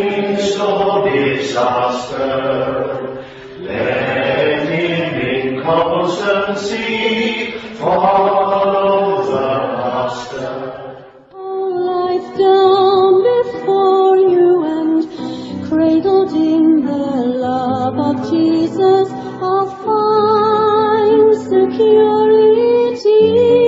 midst of disaster, let him in constancy follow the Master. Life down before you and cradled in the love of Jesus, I'll find security.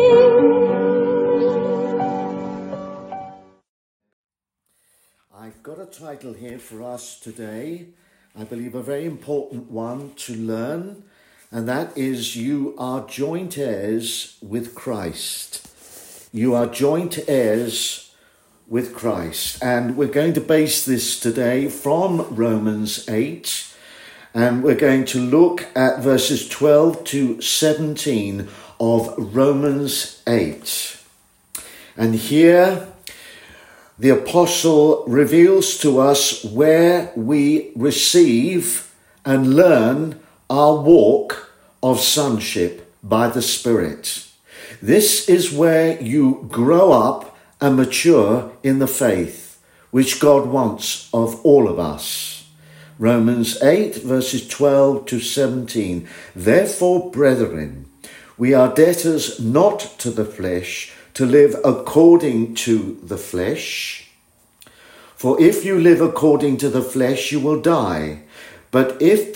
I've got a title here for us today, I believe a very important one to learn, and that is You Are Joint Heirs with Christ. You are joint heirs with Christ. And we're going to base this today from Romans 8, and we're going to look at verses 12 to 17 of Romans 8. And here the apostle reveals to us where we receive and learn our walk of sonship by the Spirit. This is where you grow up and mature in the faith, which God wants of all of us. Romans 8, verses 12 to 17. Therefore, brethren, we are debtors not to the flesh, to live according to the flesh. For if you live according to the flesh, you will die. But if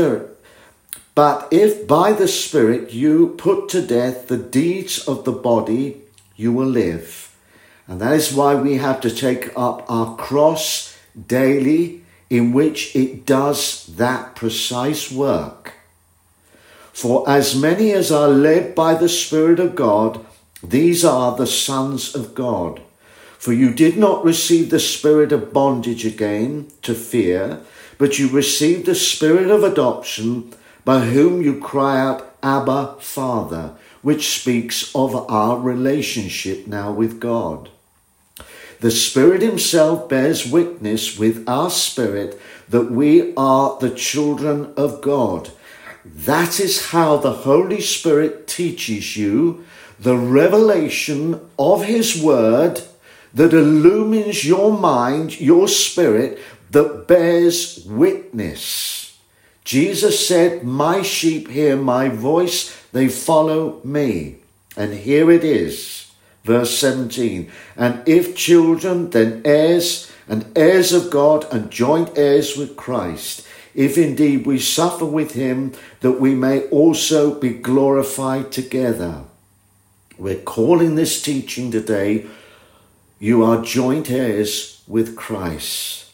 by the Spirit you put to death the deeds of the body, you will live. And that is why we have to take up our cross daily, in which it does that precise work. For as many as are led by the Spirit of God, these are the sons of God. For you did not receive the spirit of bondage again to fear, but you received the spirit of adoption, by whom you cry out, Abba, Father, which speaks of our relationship now with God. The Spirit himself bears witness with our spirit that we are the children of God. That is how the Holy Spirit teaches you the revelation of his word that illumines your mind, your spirit, that bears witness. Jesus said, my sheep hear my voice, they follow me. And here it is, verse 17. And if children, then heirs, and heirs of God, and joint heirs with Christ, if indeed we suffer with him, that we may also be glorified together. We're calling this teaching today, You Are Joint Heirs with Christ.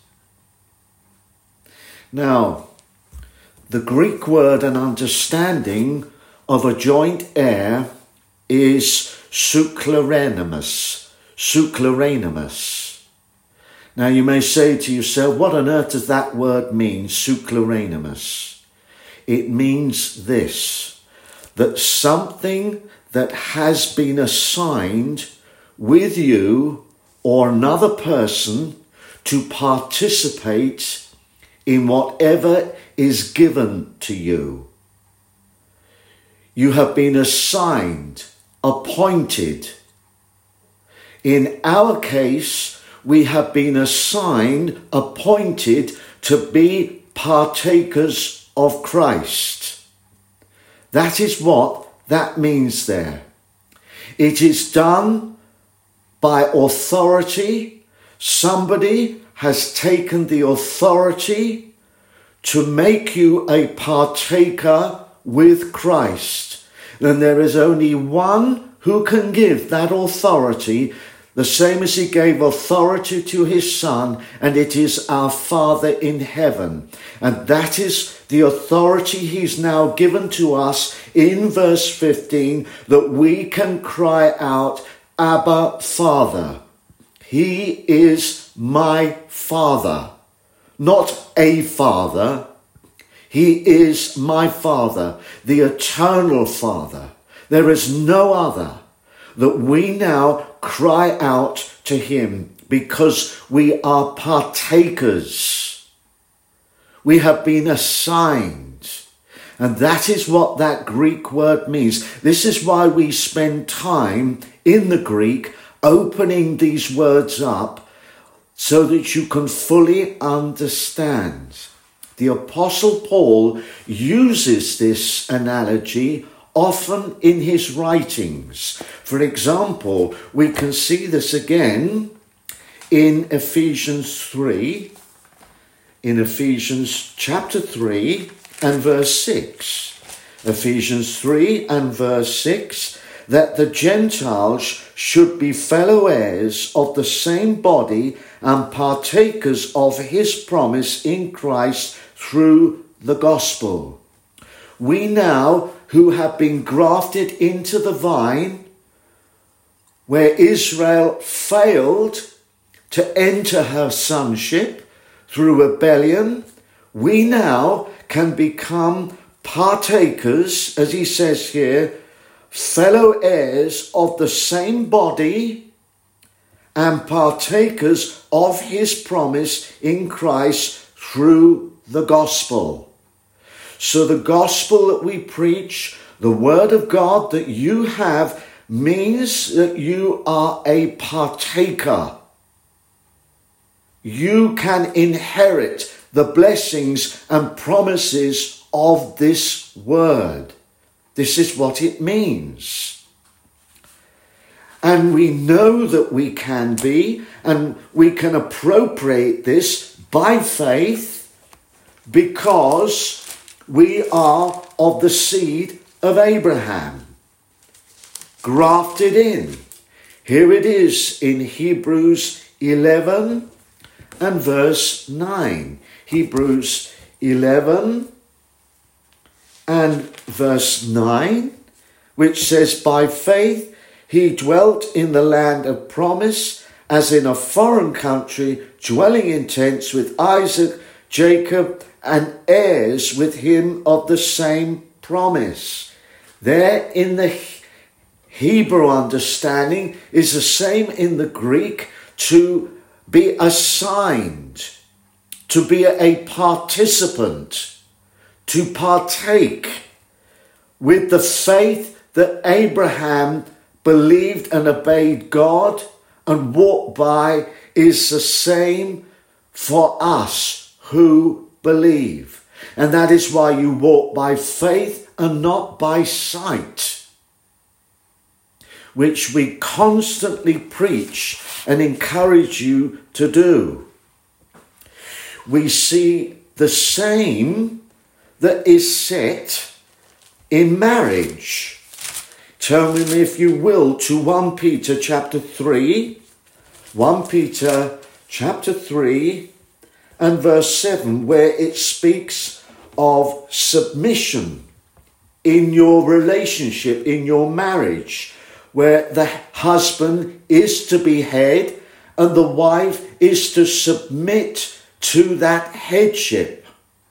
Now, the Greek word and understanding of a joint heir is suklerenemus. Suklerenemus. Now you may say to yourself, what on earth does that word mean, suklerenemus? It means this, that something that has been assigned with you or another person to participate in whatever is given to you. You have been assigned, appointed. In our case, we have been assigned, appointed to be partakers of Christ. That is what that means there. It is done by authority. Somebody has taken the authority to make you a partaker with Christ. And there is only one who can give that authority, the same as he gave authority to his Son, and it is our Father in heaven. And that is the authority he's now given to us in verse 15, that we can cry out, Abba, Father. He is my Father. Not a father. He is my Father, the eternal Father. There is no other, that we now cry out to him because we are partakers. We have been assigned. And that is what that Greek word means. This is why we spend time in the Greek opening these words up so that you can fully understand. The Apostle Paul uses this analogy often in his writings. For example, we can see this again in Ephesians 3, in Ephesians chapter 3 and verse 6. Ephesians 3 and verse 6, that the Gentiles should be fellow heirs of the same body and partakers of his promise in Christ through the gospel. We now, who have been grafted into the vine, where Israel failed to enter her sonship through rebellion, we now can become partakers, as he says here, fellow heirs of the same body and partakers of his promise in Christ through the gospel. So the gospel that we preach, the word of God that you have, means that you are a partaker. You can inherit the blessings and promises of this word. This is what it means. And we know that we can be, and we can appropriate this by faith because we are of the seed of Abraham, grafted in. Here it is in Hebrews 11 and verse 9. Hebrews 11 and verse 9, which says, by faith he dwelt in the land of promise, as in a foreign country, dwelling in tents with Isaac, Jacob, and heirs with him of the same promise. There in the Hebrew understanding is the same in the Greek, to be assigned, to be a participant, to partake with the faith that Abraham believed and obeyed God and walked by is the same for us who believe. And that is why you walk by faith and not by sight, which we constantly preach and encourage you to do. We see the same that is set in marriage. Turn with me, if you will, to 1 Peter chapter 3. 1 Peter chapter 3 and verse 7, where it speaks of submission in your relationship, in your marriage, where the husband is to be head and the wife is to submit to that headship.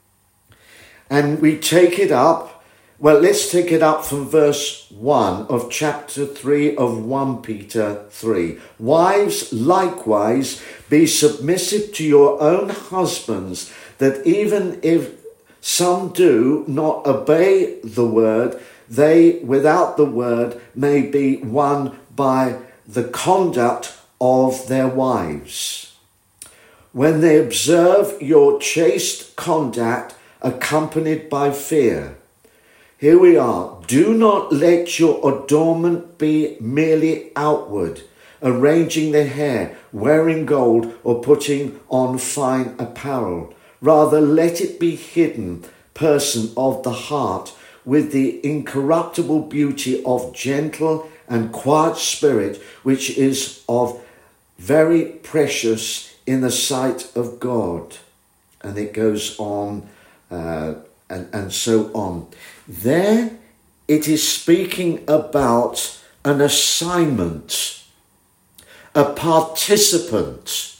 And we take it up, well, let's take it up from verse 1 of chapter 3 of 1 Peter 3. Wives, likewise, be submissive to your own husbands, that even if some do not obey the word, they without the word may be won by the conduct of their wives, when they observe your chaste conduct accompanied by fear. Here we are. Do not let your adornment be merely outward, arranging the hair, wearing gold, or putting on fine apparel. Rather, let it be hidden person of the heart, with the incorruptible beauty of gentle and quiet spirit, which is of very precious in the sight of God. And it goes on and so on. There it is speaking about an assignment, a participant.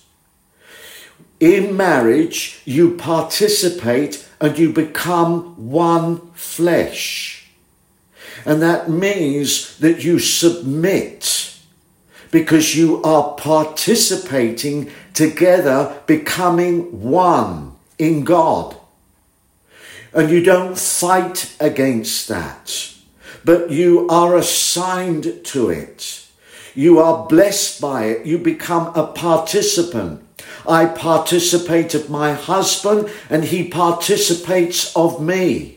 In marriage, you participate and you become one flesh. And that means that you submit because you are participating together, becoming one in God. And you don't fight against that, but you are assigned to it. You are blessed by it. You become a participant. I participate of my husband and he participates of me.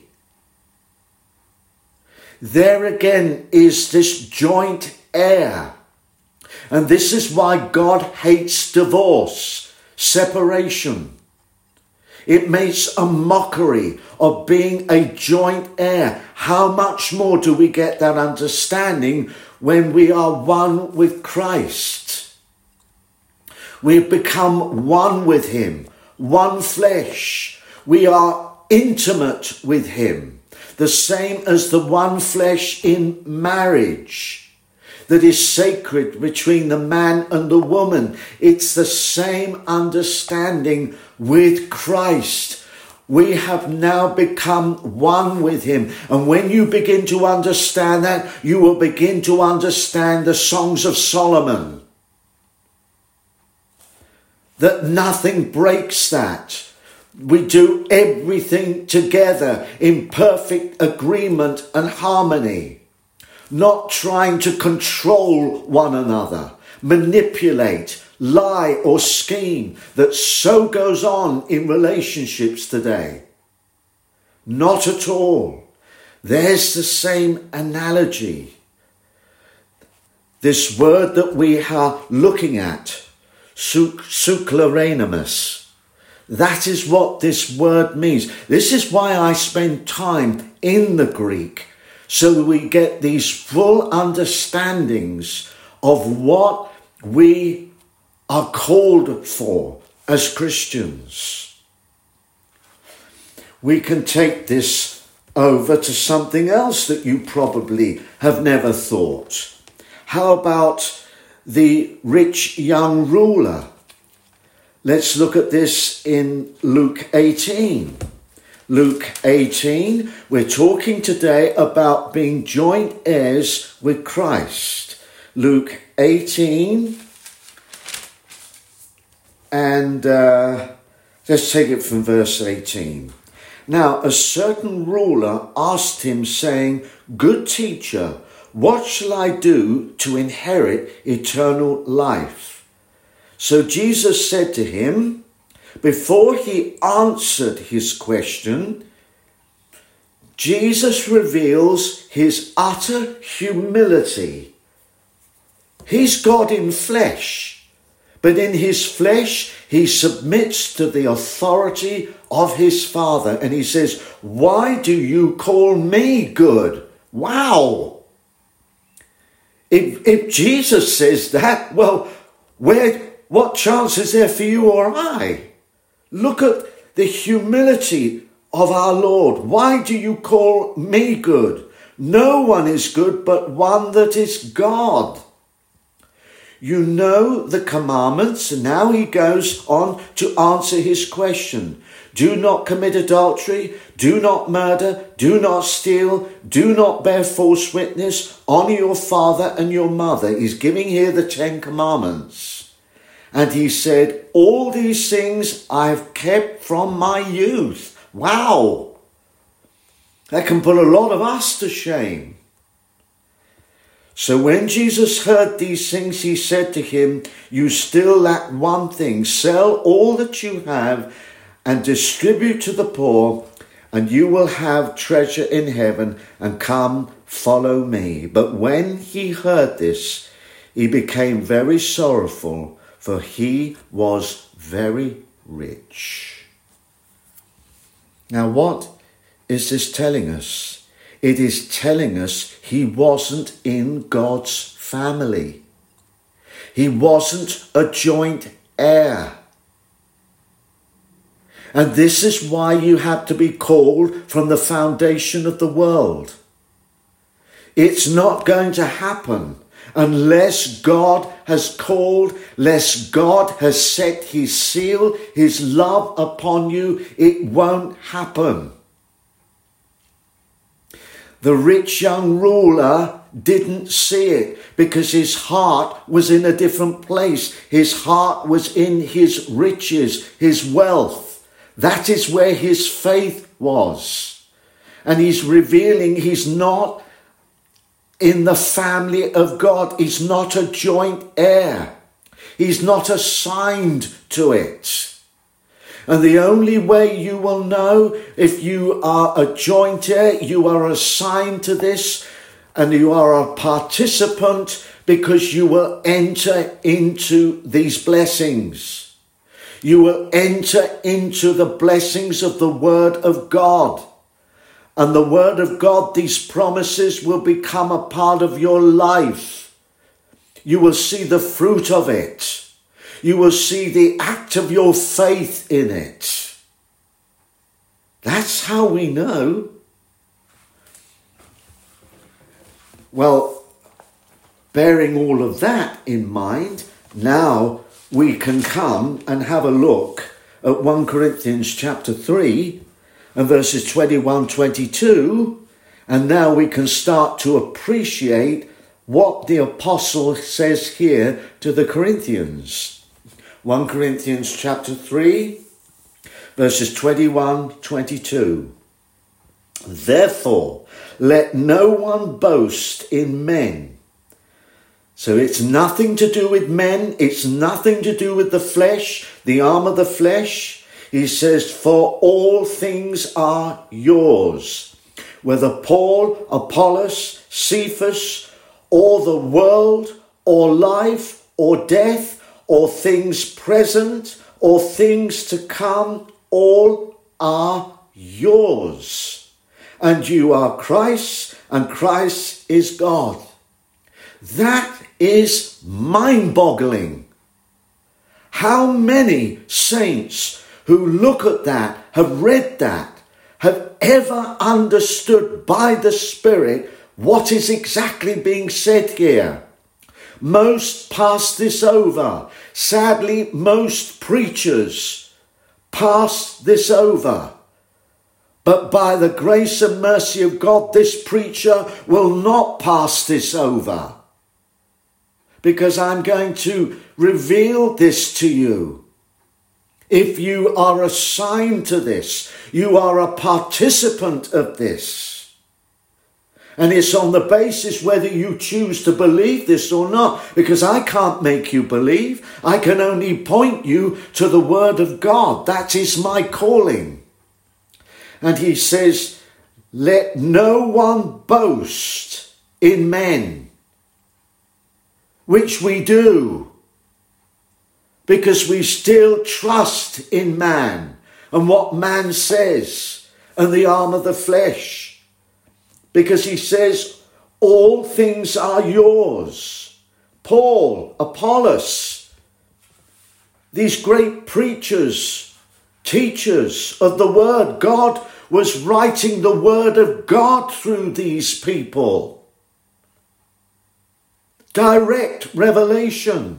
There again is this joint heir. And this is why God hates divorce, separation. It makes a mockery of being a joint heir. How much more do we get that understanding when we are one with Christ? We've become one with him, one flesh. We are intimate with him, the same as the one flesh in marriage that is sacred between the man and the woman. It's the same understanding with Christ. We have now become one with him. And when you begin to understand that, you will begin to understand the Songs of Solomon. That nothing breaks that. We do everything together in perfect agreement and harmony. Not trying to control one another, manipulate, lie or scheme, that so goes on in relationships today. Not at all. There's the same analogy. This word that we are looking at, sukleranemus, that is what this word means. This is why I spend time in the Greek, so we get these full understandings of what we are called for as Christians. We can take this over to something else that you probably have never thought. How about the rich young ruler? Let's look at this in Luke 18. Luke 18, we're talking today about being joint heirs with Christ. Luke 18, and let's take it from verse 18. Now, a certain ruler asked him, saying, "Good teacher, what shall I do to inherit eternal life?" So Jesus said to him, before he answered his question, Jesus reveals his utter humility. He's God in flesh, but in his flesh he submits to the authority of his Father. And he says, "Why do you call me good?" Wow! If Jesus says that, well, what chance is there for you or I? Look at the humility of our Lord. Why do you call me good? No one is good but one that is God. You know the commandments, and now he goes on to answer his question. Do not commit adultery, do not murder, do not steal, do not bear false witness, honour your father and your mother. He's giving here the 10 Commandments. And he said, all these things I've kept from my youth. Wow! That can put a lot of us to shame. So when Jesus heard these things, he said to him, you still lack one thing. Sell all that you have and distribute to the poor, and you will have treasure in heaven, and come, follow me. But when he heard this, he became very sorrowful, for he was very rich. Now, what is this telling us? It is telling us he wasn't in God's family. He wasn't a joint heir. And this is why you have to be called from the foundation of the world. It's not going to happen unless God has called, unless God has set his seal, his love upon you. It won't happen. The rich young ruler didn't see it because his heart was in a different place. His heart was in his riches, his wealth. That is where his faith was. And he's revealing he's not in the family of God. He's not a joint heir. He's not assigned to it. And the only way you will know if you are a joint heir, you are assigned to this, and you are a participant, because you will enter into these blessings. You will enter into the blessings of the Word of God. And the Word of God, these promises will become a part of your life. You will see the fruit of it. You will see the act of your faith in it. That's how we know. Well, bearing all of that in mind, now we can come and have a look at 1 Corinthians chapter 3 and verses 21-22, and now we can start to appreciate what the apostle says here to the Corinthians. 1 Corinthians chapter 3, verses 21-22. Therefore, let no one boast in men. So it's nothing to do with men. It's nothing to do with the flesh, the arm of the flesh. He says, for all things are yours. Whether Paul, Apollos, Cephas, or the world, or life, or death, or things present, or things to come, all are yours. And you are Christ, and Christ is God. That is mind-boggling. How many saints who look at that, have read that, have ever understood by the Spirit what is exactly being said here? Most pass this over. Sadly, most preachers pass this over. But by the grace and mercy of God, this preacher will not pass this over. Because I'm going to reveal this to you. If you are assigned to this, you are a participant of this. And it's on the basis whether you choose to believe this or not, because I can't make you believe. I can only point you to the Word of God. That is my calling. And he says, let no one boast in men, which we do, because we still trust in man and what man says and the arm of the flesh. Because he says, all things are yours. Paul, Apollos, these great preachers, teachers of the Word, God was writing the Word of God through these people. Direct revelation.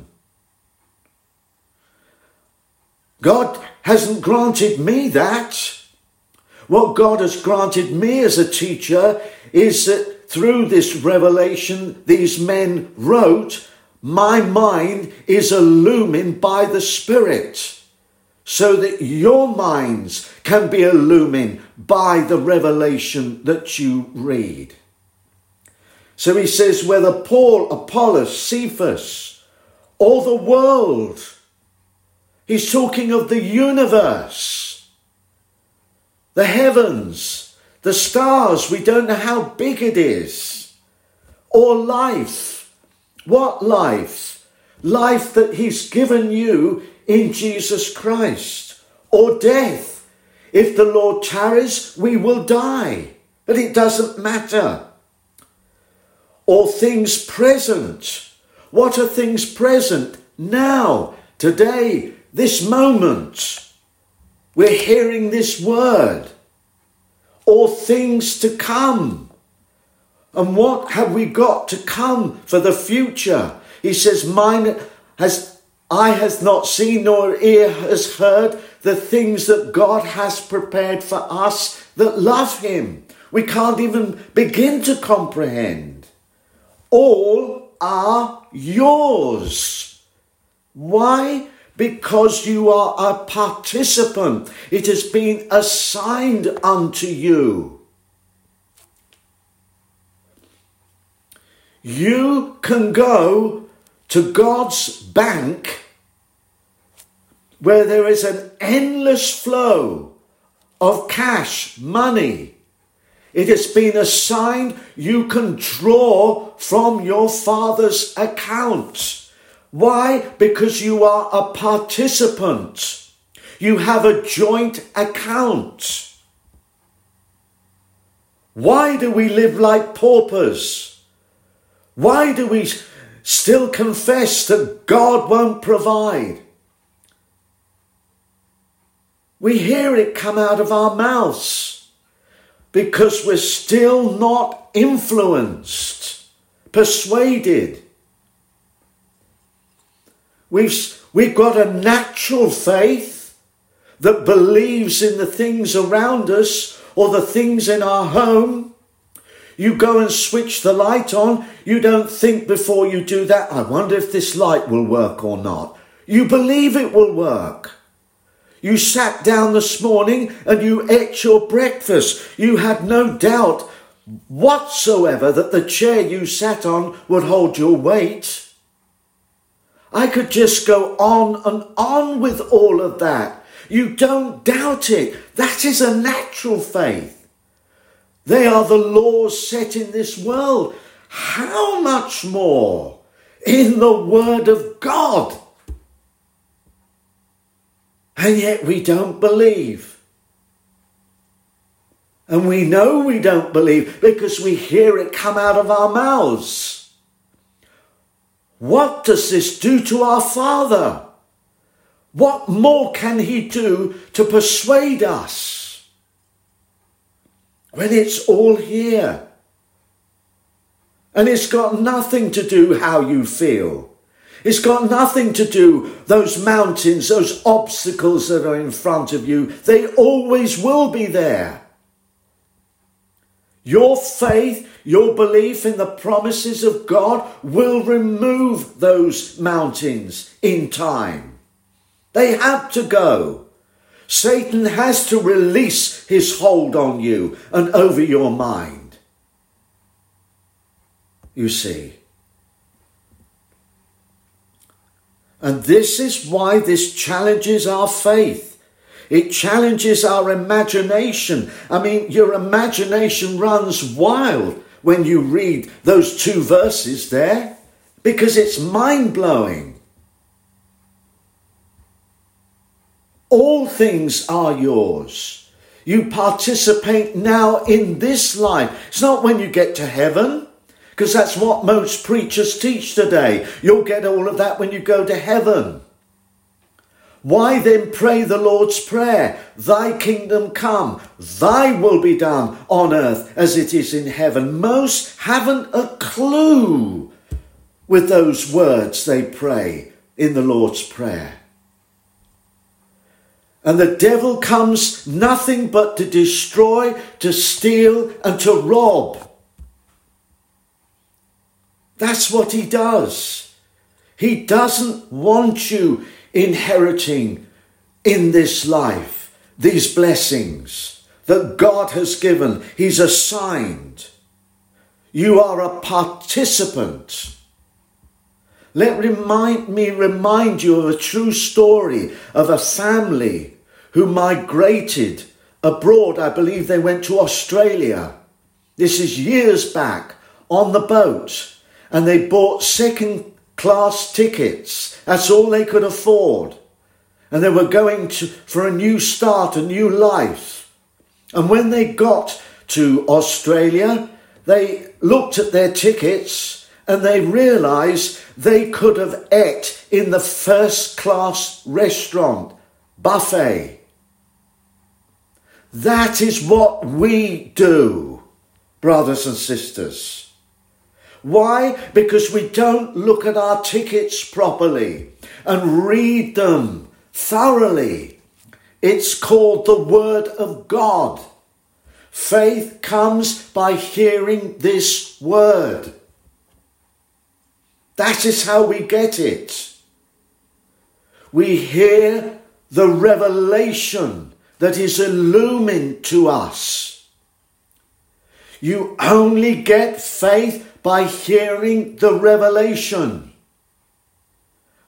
God hasn't granted me that. What God has granted me as a teacher is that through this revelation these men wrote, my mind is illumined by the Spirit, so that your minds can be illumined by the revelation that you read. So he says, whether Paul, Apollos, Cephas, or the world, he's talking of the universe, the heavens, the stars. We don't know how big it is. Or life. What life? Life that he's given you in Jesus Christ. Or death. If the Lord tarries, we will die. But it doesn't matter. Or things present. What are things present? Now, today, this moment, we're hearing this word. Or things to come. And what have we got to come for the future? He says, eye has not seen nor ear has heard the things that God has prepared for us that love him. We can't even begin to comprehend. All are yours. Why? Because you are a participant. It has been assigned unto you. You can go to God's bank, where there is an endless flow of cash, money. It has been assigned, you can draw from your Father's account. Why? Because you are a participant. You have a joint account. Why do we live like paupers? Why do we still confess that God won't provide? We hear it come out of our mouths because we're still not influenced, persuaded. We've got a natural faith that believes in the things around us or the things in our home. You go and switch the light on. You don't think before you do that, I wonder if this light will work or not. You believe it will work. You sat down this morning and you ate your breakfast. You had no doubt whatsoever that the chair you sat on would hold your weight. I could just go on and on with all of that. You don't doubt it. That is a natural faith. They are the laws set in this world. How much more in the Word of God? And yet we don't believe. And we know we don't believe because we hear it come out of our mouths. What does this do to our Father? What more can he do to persuade us when it's all here? And it's got nothing to do how you feel. It's got nothing to do those mountains, those obstacles that are in front of you. They always will be there. Your faith, your belief in the promises of God will remove those mountains in time. They have to go. Satan has to release his hold on you and over your mind. You see. And this is why this challenges our faith. It challenges our imagination. I mean, your imagination runs wild when you read those 2 verses there, because it's mind-blowing. All things are yours. You participate now in this life. It's not when you get to heaven, because that's what most preachers teach today. You'll get all of that when you go to heaven. Why then pray the Lord's Prayer? Thy kingdom come, thy will be done on earth as it is in heaven. Most haven't a clue with those words they pray in the Lord's Prayer. And the devil comes nothing but to destroy, to steal, and to rob. That's what he does. He doesn't want you inheriting in this life these blessings that God has given. He's assigned. You are a participant. Let me remind you of a true story of a family who migrated abroad. I believe they went to Australia. This is years back, on the boat. And they bought second-class tickets. That's all they could afford. And they were going for a new start, a new life. And when they got to Australia, they looked at their tickets and they realised they could have ate in the first-class restaurant, buffet. That is what we do, brothers and sisters. Why? Because we don't look at our tickets properly and read them thoroughly. It's called the Word of God. Faith comes by hearing this word. That is how we get it. We hear the revelation that is illumined to us. You only get faith by hearing the revelation.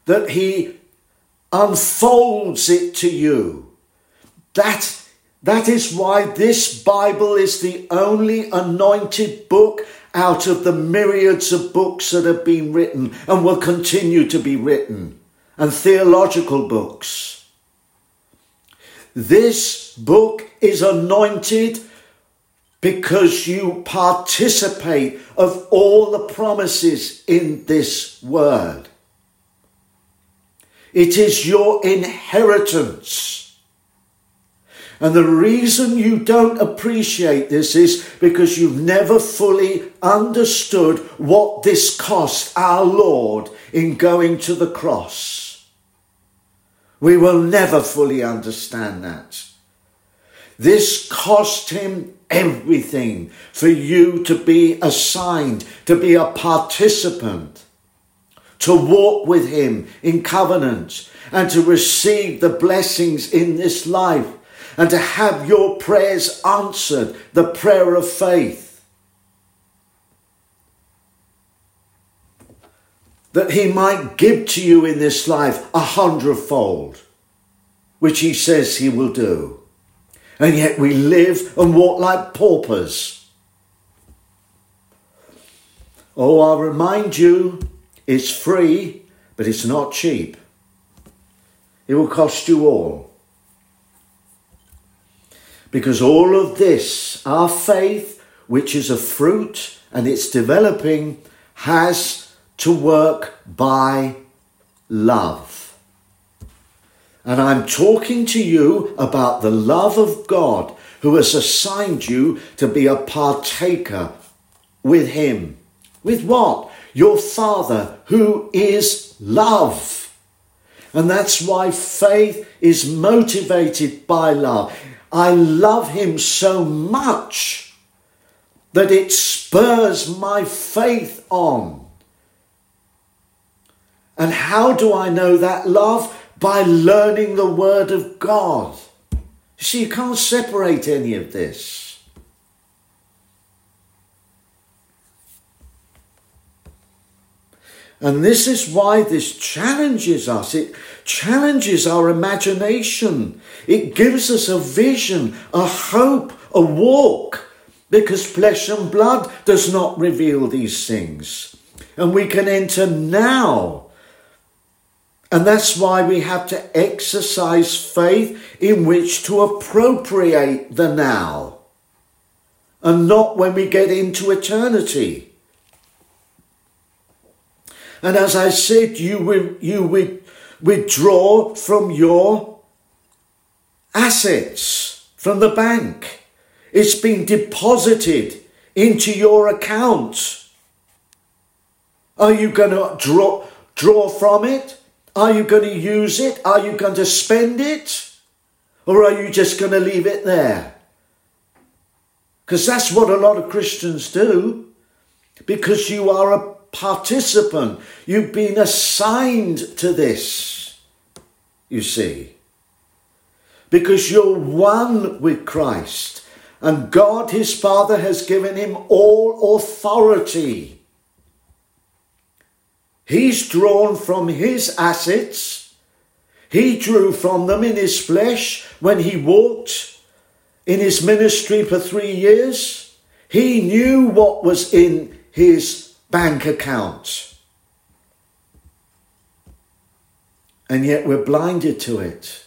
that he unfolds it to you. That is why this Bible is the only anointed book out of the myriads of books that have been written and will continue to be written, and theological books. This book is anointed because you participate of all the promises in this word. It is your inheritance. And the reason you don't appreciate this is because you've never fully understood what this cost our Lord in going to the cross. We will never fully understand that. This cost him everything for you to be assigned, to be a participant, to walk with him in covenant, and to receive the blessings in this life, and to have your prayers answered, the prayer of faith. That he might give to you in this life 100-fold, which he says he will do. And yet we live and walk like paupers. Oh, I'll remind you, it's free, but it's not cheap. It will cost you all. Because all of this, our faith, which is a fruit and it's developing, has to work by love. And I'm talking to you about the love of God, who has assigned you to be a partaker with him. With what? Your Father, who is love. And that's why faith is motivated by love. I love him so much that it spurs my faith on. And how do I know that love? By learning the word of God. You see, you can't separate any of this. And this is why this challenges us. It challenges our imagination. It gives us a vision, a hope, a walk, because flesh and blood does not reveal these things. And we can enter now. And that's why we have to exercise faith in which to appropriate the now, and not when we get into eternity. And as I said, you withdraw from your assets from the bank. It's been deposited into your account. Are you going to draw from it? Are you going to use it? Are you going to spend it? Or are you just going to leave it there? Because that's what a lot of Christians do. Because you are a participant. You've been assigned to this, you see. Because you're one with Christ. And God, his Father, has given him all authority. He's drawn from his assets. He drew from them in his flesh when he walked in his ministry for 3 years. He knew what was in his bank account. And yet we're blinded to it.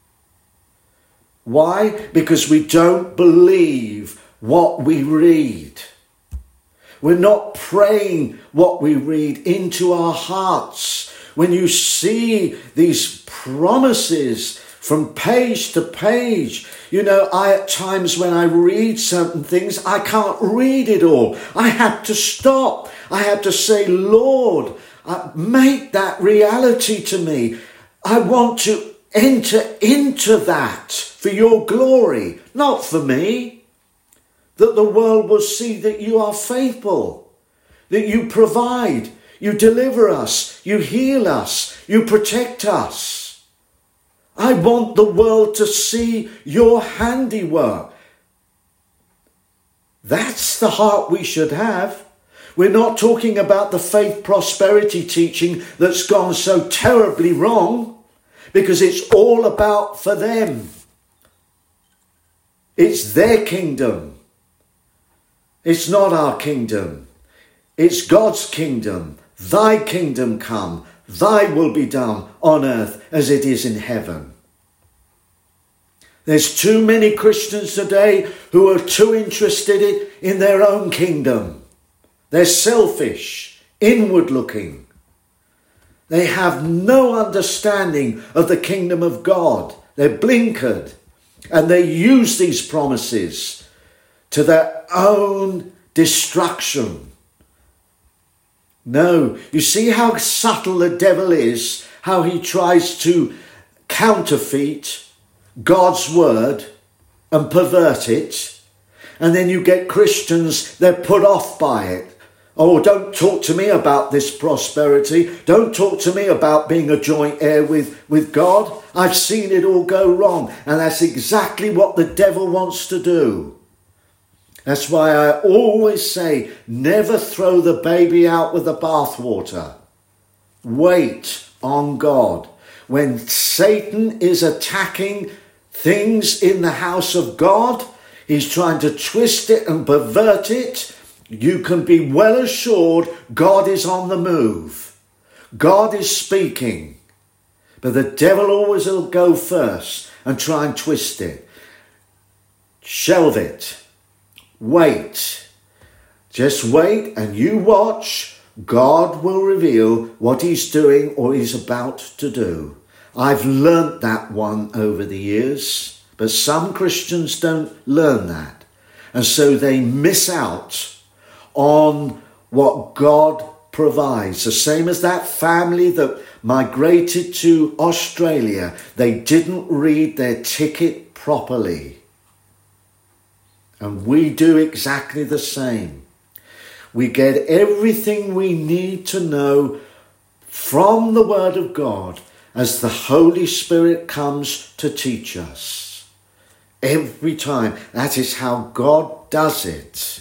Why? Because we don't believe what we read. We're not praying what we read into our hearts. When you see these promises from page to page, at times when I read certain things, I can't read it all. I have to stop. I have to say, Lord, make that reality to me. I want to enter into that for your glory, not for me. That the world will see that you are faithful, that you provide, you deliver us, you heal us, you protect us. I want the world to see your handiwork. That's the heart we should have. We're not talking about the faith prosperity teaching that's gone so terribly wrong, because it's all about for them. It's their kingdom. It's not our kingdom. It's God's kingdom. Thy kingdom come. Thy will be done on earth as it is in heaven. There's too many Christians today who are too interested in their own kingdom. They're selfish, inward looking. They have no understanding of the kingdom of God. They're blinkered, and they use these promises to their own destruction. No, you see how subtle the devil is, how he tries to counterfeit God's word and pervert it. And then you get Christians, they're put off by it. Oh, don't talk to me about this prosperity. Don't talk to me about being a joint heir with God. I've seen it all go wrong. And that's exactly what the devil wants to do. That's why I always say, never throw the baby out with the bathwater. Wait on God. When Satan is attacking things in the house of God, he's trying to twist it and pervert it. You can be well assured God is on the move. God is speaking. But the devil always will go first and try and twist it. Shelve it. Wait. Just wait and you watch. God will reveal what he's doing or he's about to do. I've learnt that one over the years, but some Christians don't learn that. And so they miss out on what God provides. The same as that family that migrated to Australia. They didn't read their ticket properly. And we do exactly the same. We get everything we need to know from the Word of God as the Holy Spirit comes to teach us. Every time. That is how God does it.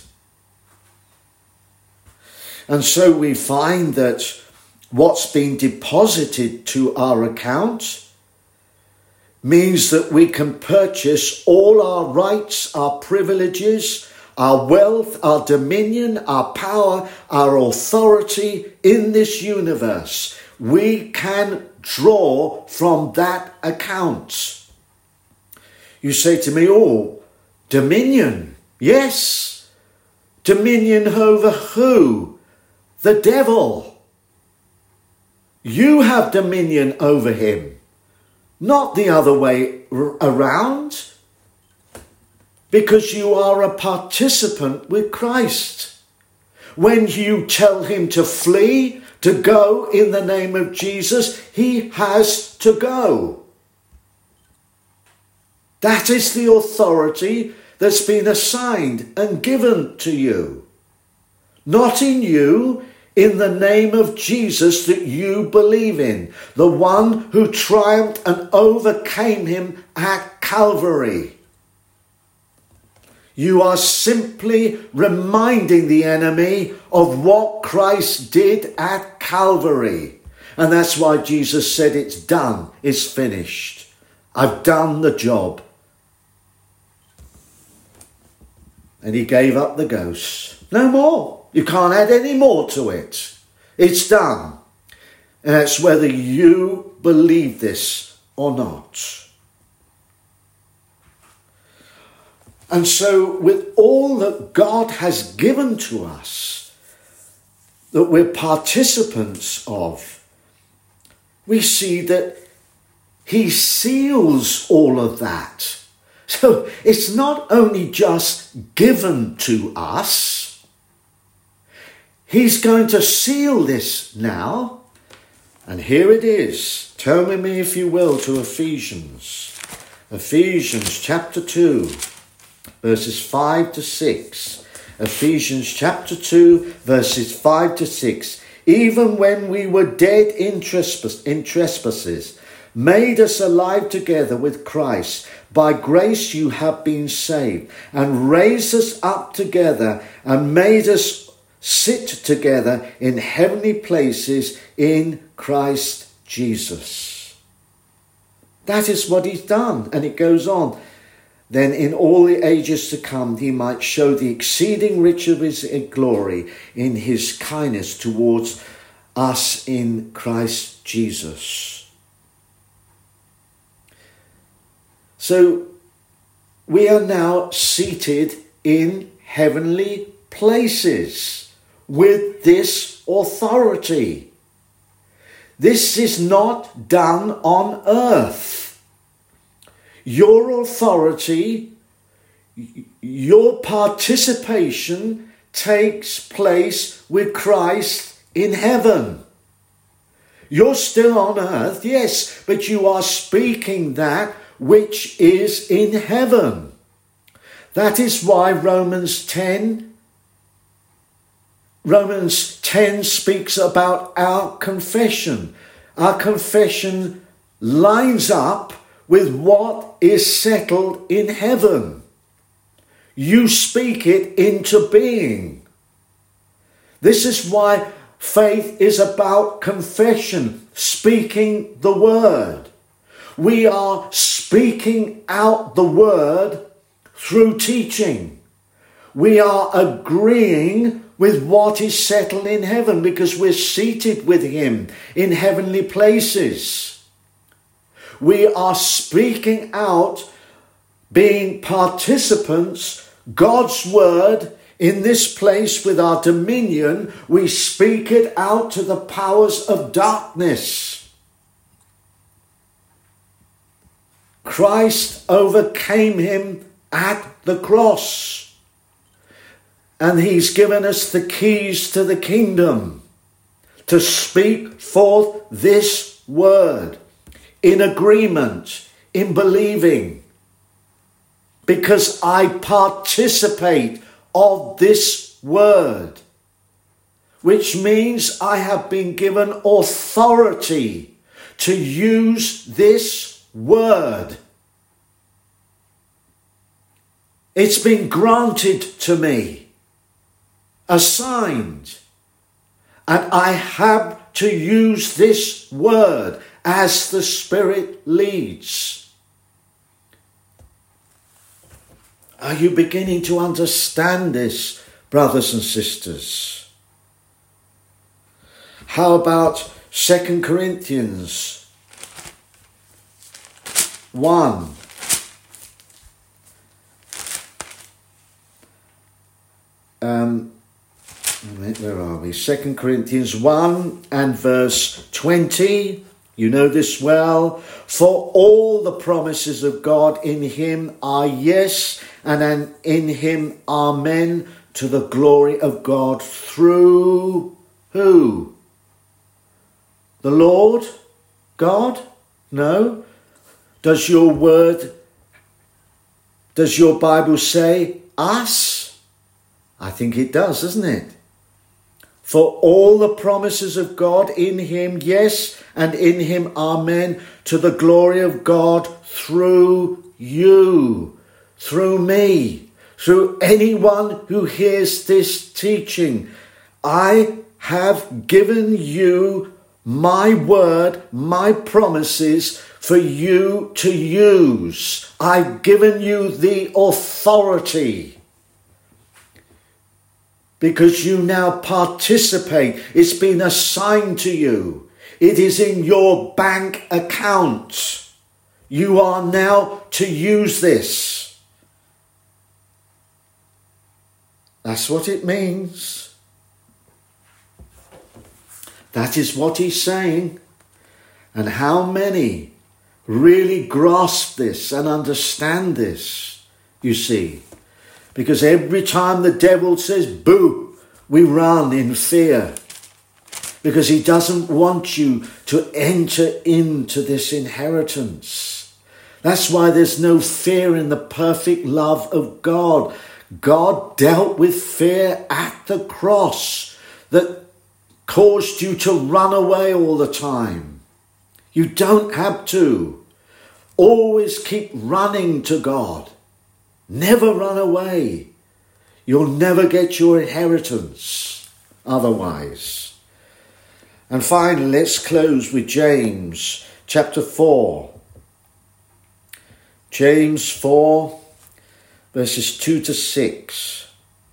And so we find that what's been deposited to our account means that we can purchase all our rights, our privileges, our wealth, our dominion, our power, our authority in this universe. We can draw from that account. You say to me, oh, dominion. Yes. Dominion over who? The devil. You have dominion over him. Not the other way around, because you are a participant with Christ. When you tell him to flee, to go in the name of Jesus, he has to go. That is the authority that's been assigned and given to you. Not in you, in the name of Jesus that you believe in, the one who triumphed and overcame him at Calvary. You are simply reminding the enemy of what Christ did at Calvary. And that's why Jesus said, it's done, it's finished. I've done the job. And he gave up the ghost. No more. You can't add any more to it. It's done. And it's whether you believe this or not. And so with all that God has given to us, that we're participants of, we see that he seals all of that. So it's not only just given to us, he's going to seal this now. And here it is. Turn with me, if you will, to Ephesians. Ephesians chapter 2, verses 5 to 6. Ephesians chapter 2, verses 5 to 6. Even when we were dead in trespasses, made us alive together with Christ. By grace you have been saved, and raised us up together, and made us sit together in heavenly places in Christ Jesus. That is what he's done. And it goes on. Then in all the ages to come, he might show the exceeding riches of his glory in his kindness towards us in Christ Jesus. So we are now seated in heavenly places with this authority. This is not done on earth. Your authority, your participation takes place with Christ in heaven. You're still on earth, yes, but you are speaking that which is in heaven. That is why Romans 10 speaks about our confession. Our confession lines up with what is settled in heaven. You speak it into being. This is why faith is about confession, speaking the word. We are speaking out the word through teaching. We are agreeing with what is settled in heaven because we're seated with him in heavenly places. We are speaking out, being participants, God's word in this place with our dominion. We speak it out to the powers of darkness. Christ overcame him at the cross. And he's given us the keys to the kingdom to speak forth this word. In agreement, in believing, because I participate of this word, which means I have been given authority to use this word. It's been granted to me, assigned, and I have to use this word as the Spirit leads. Are you beginning to understand this, brothers and sisters? How about 2 Corinthians 1? Where are we? 2 Corinthians 1 and verse 20. You know this well. For all the promises of God in him are yes, and in him amen, to the glory of God through who? The Lord God? No. Does your Bible say us? I think it does, doesn't it? For all the promises of God in him, yes, and in him, amen, to the glory of God through you, through me, through anyone who hears this teaching. I have given you my word, my promises for you to use. I've given you the authority. Because you now participate. It's been assigned to you. It is in your bank account. You are now to use this. That's what it means. That is what he's saying. And how many really grasp this and understand this, you see? Because every time the devil says boo, we run in fear. Because he doesn't want you to enter into this inheritance. That's why there's no fear in the perfect love of God. God dealt with fear at the cross that caused you to run away all the time. You don't have to. Always keep running to God. Never run away. You'll never get your inheritance. otherwise. And finally, let's close with James chapter 4. James 4, verses 2 to 6.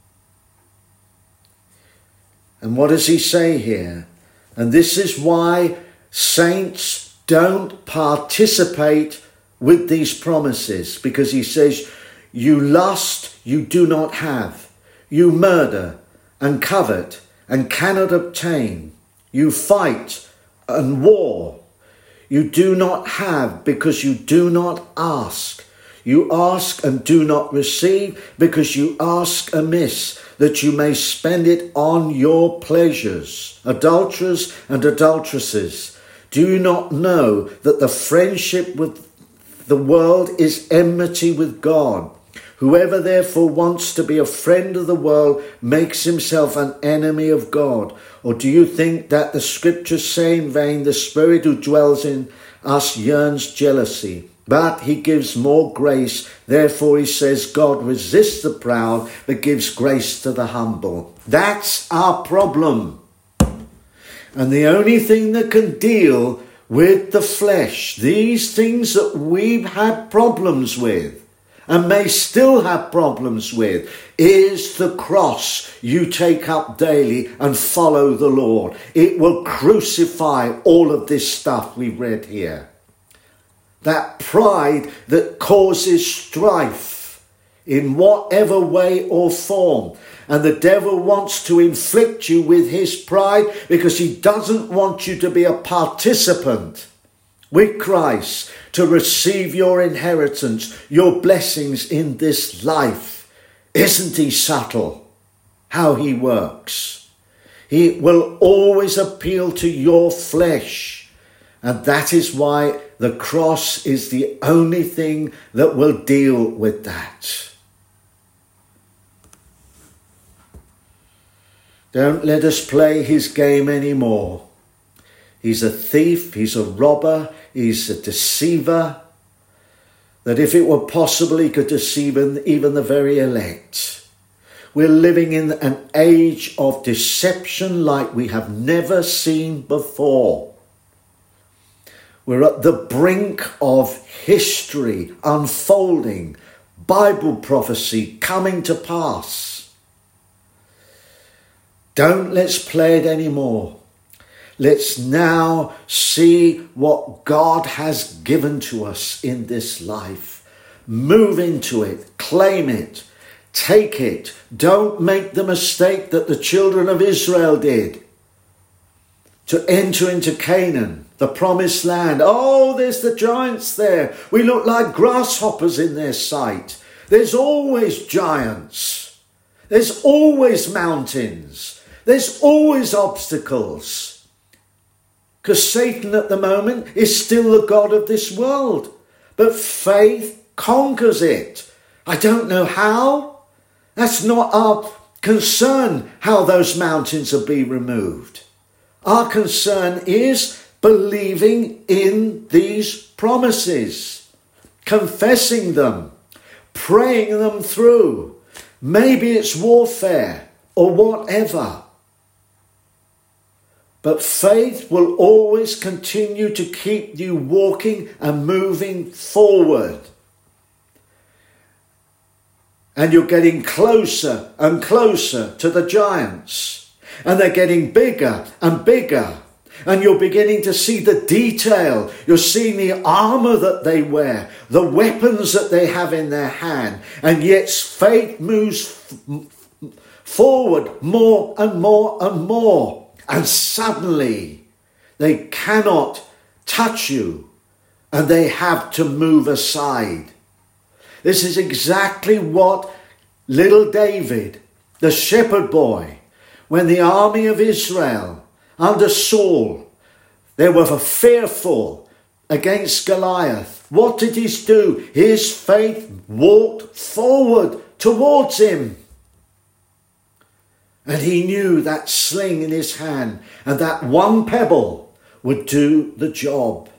And what does he say here? And this is why saints don't participate with these promises, because he says, you lust, you do not have. You murder and covet and cannot obtain. You fight and war. You do not have because you do not ask. You ask and do not receive because you ask amiss, that you may spend it on your pleasures. Adulterers and adulteresses, do you not know that the friendship with the world is enmity with God? Whoever therefore wants to be a friend of the world makes himself an enemy of God. Or do you think that the scriptures say in vain, the Spirit who dwells in us yearns jealousy? But he gives more grace. Therefore he says, God resists the proud, but gives grace to the humble. That's our problem. And the only thing that can deal with the flesh, these things that we've had problems with, and may still have problems with, is the cross you take up daily and follow the Lord. It will crucify all of this stuff we read here. That pride that causes strife in whatever way or form. And the devil wants to inflict you with his pride because he doesn't want you to be a participant with Christ, to receive your inheritance, your blessings in this life. Isn't he subtle how he works? He will always appeal to your flesh. And that is why the cross is the only thing that will deal with that. Don't let us play his game anymore. He's a thief, he's a robber, he's a deceiver, that if it were possible he could deceive even the very elect. We're living in an age of deception like we have never seen before. We're at the brink of history unfolding, Bible prophecy coming to pass. Don't let's play it anymore. Let's now see what God has given to us in this life. Move into it, claim it, take it. Don't make the mistake that the children of Israel did to enter into Canaan, the promised land. Oh, there's the giants there. We look like grasshoppers in their sight. There's always giants. There's always mountains. There's always obstacles. Because Satan at the moment is still the god of this world. But faith conquers it. I don't know how. That's not our concern, how those mountains will be removed. Our concern is believing in these promises, confessing them, praying them through. Maybe it's warfare or whatever. But faith will always continue to keep you walking and moving forward. And you're getting closer and closer to the giants. And they're getting bigger and bigger. And you're beginning to see the detail. You're seeing the armour that they wear, the weapons that they have in their hand. And yet faith moves forward more and more and more. And suddenly they cannot touch you and they have to move aside. This is exactly what little David, the shepherd boy, when the army of Israel under Saul, they were fearful against Goliath. What did he do? His faith walked forward towards him. And he knew that sling in his hand and that one pebble would do the job.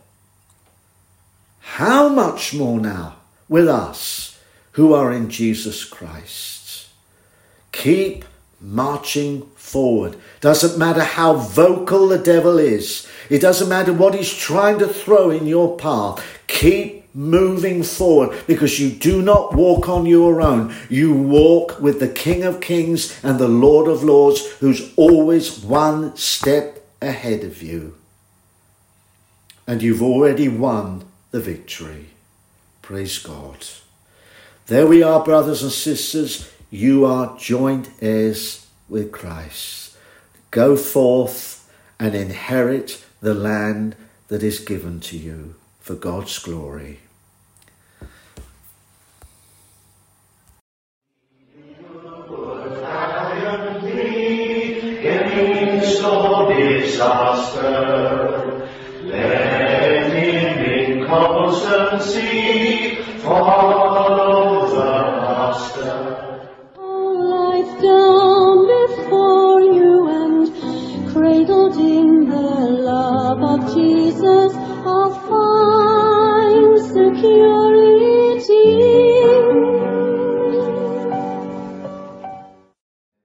How much more now with us who are in Jesus Christ? Keep marching forward. Doesn't matter how vocal the devil is. It doesn't matter what he's trying to throw in your path. Keep moving forward, because you do not walk on your own. You walk with the King of Kings and the Lord of Lords, who's always one step ahead of you. And you've already won the victory. Praise God. There we are, brothers and sisters. You are joint heirs with Christ. Go forth and inherit the land that is given to you for God's glory. Disaster, let him in constancy follow the master.